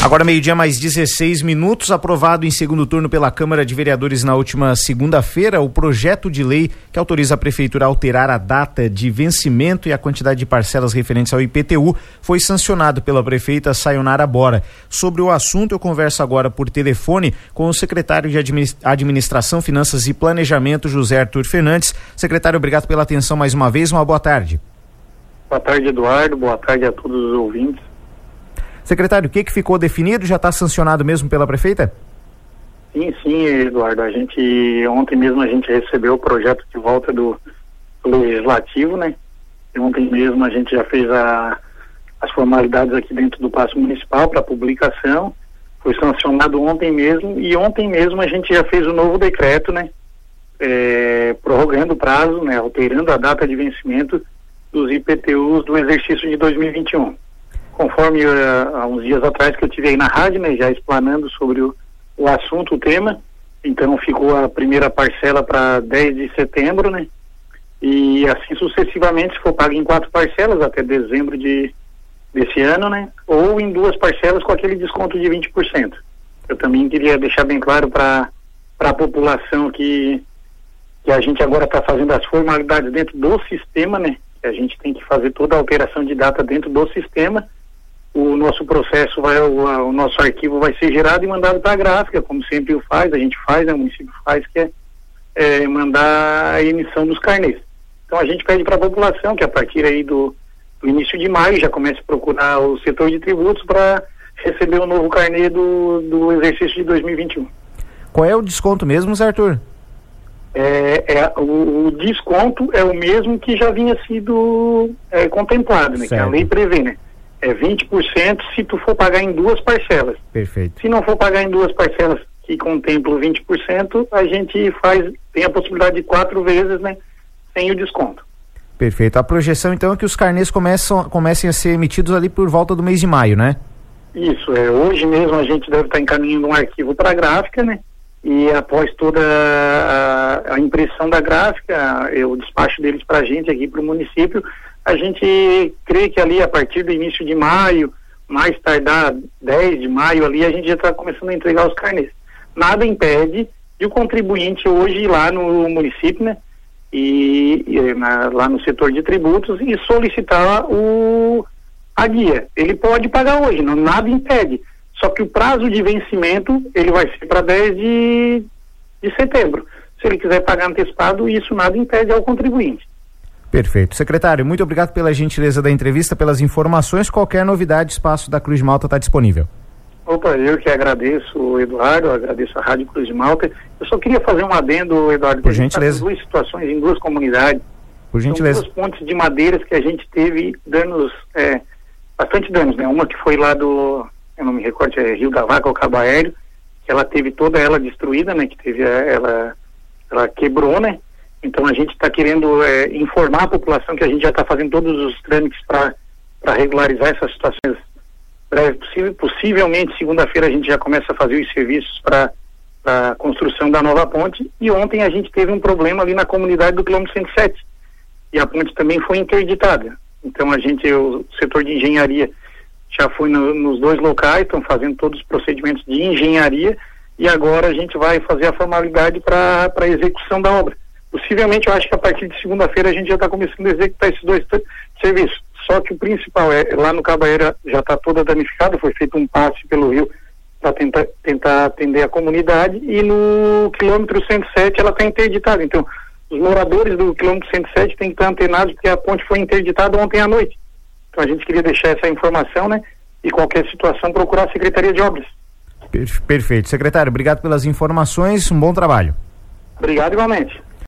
Agora 12:16, aprovado em segundo turno pela Câmara de Vereadores na última segunda-feira, o projeto de lei que autoriza a Prefeitura a alterar a data de vencimento e a quantidade de parcelas referentes ao IPTU foi sancionado pela prefeita Sayonara Bora. Sobre o assunto, eu converso agora por telefone com o secretário de Administração, Finanças e Planejamento, José Arthur Fernandes. Secretário, obrigado pela atenção mais uma vez, uma boa tarde. Boa tarde, Eduardo, boa tarde a todos os ouvintes. Secretário, o que ficou definido? Já está sancionado mesmo pela prefeita? Sim, Eduardo. Ontem mesmo a gente recebeu o projeto de volta do Legislativo, né? E ontem mesmo a gente já fez as formalidades aqui dentro do Paço Municipal para publicação. Foi sancionado ontem mesmo e ontem mesmo a gente já fez o novo decreto, né? Prorrogando o prazo, né? Alterando a data de vencimento dos IPTUs do exercício de 2021. Conforme há uns dias atrás que eu tive aí na rádio, né, já explanando sobre o assunto, o tema, então ficou a primeira parcela para 10 de setembro, né, e assim sucessivamente, se for pago em 4 parcelas até dezembro desse ano, né, ou em 2 parcelas com aquele desconto de 20%. Eu também queria deixar bem claro para a população que a gente agora está fazendo as formalidades dentro do sistema, né, que a gente tem que fazer toda a alteração de data dentro do sistema. O nosso processo o nosso arquivo vai ser gerado e mandado para a gráfica, como sempre o município faz, que é mandar a emissão dos carnês. Então a gente pede para a população que a partir aí do início de maio já comece a procurar o setor de tributos para receber o novo carnê do exercício de 2021. Qual é o desconto mesmo, Zé Arthur? O desconto é o mesmo que já vinha sido contemplado, né? Que a lei prevê, né? É 20% se tu for pagar em 2 parcelas. Perfeito. Se não for pagar em 2 parcelas que contemplam 20%, a gente tem a possibilidade de 4 vezes, né, sem o desconto. Perfeito. A projeção então é que os carnês comecem a ser emitidos ali por volta do mês de maio, né? Isso, hoje mesmo a gente deve estar encaminhando um arquivo para a gráfica, né? E após toda a impressão da gráfica, o despacho deles para a gente aqui para o município, a gente crê que ali a partir do início de maio, mais tardar 10 de maio ali, a gente já está começando a entregar os carnês. Nada impede de o contribuinte hoje ir lá no município, né, lá no setor de tributos e solicitar a guia. Ele pode pagar hoje, nada impede. Só que o prazo de vencimento, ele vai ser para 10 de setembro. Se ele quiser pagar antecipado, isso nada impede ao contribuinte. Perfeito. Secretário, muito obrigado pela gentileza da entrevista, pelas informações. Qualquer novidade, espaço da Cruz de Malta está disponível. Opa, eu que agradeço, Eduardo, agradeço a Rádio Cruz de Malta. Eu só queria fazer um adendo, Eduardo. Por gentileza. Duas situações em 2 comunidades. Por gentileza. São 2 pontes de madeiras que a gente teve danos, bastante danos, né? Uma que foi lá eu não me recordo, Rio da Vaca ou Cabo Aéreo, que ela teve toda ela destruída, né? Que teve ela quebrou, né? Então a gente está querendo informar a população que a gente já está fazendo todos os trâmites para regularizar essas situações breve possível. Possivelmente segunda-feira a gente já começa a fazer os serviços para a construção da nova ponte. E ontem a gente teve um problema ali na comunidade do quilômetro 107 e a ponte também foi interditada. Então o setor de engenharia já foi nos 2 locais, estão fazendo todos os procedimentos de engenharia e agora a gente vai fazer a formalidade para a execução da obra. Possivelmente, eu acho que a partir de segunda-feira a gente já está começando a executar esses 2 serviços. Só que o principal lá no Cabo Aéreo já está toda danificada, foi feito um passe pelo rio para tentar atender a comunidade e no quilômetro 107 ela está interditada. Então, os moradores do quilômetro 107 têm que estar antenados porque a ponte foi interditada ontem à noite. Então, a gente queria deixar essa informação, né? E qualquer situação procurar a Secretaria de Obras. Perfeito. Secretário, obrigado pelas informações, um bom trabalho. Obrigado igualmente.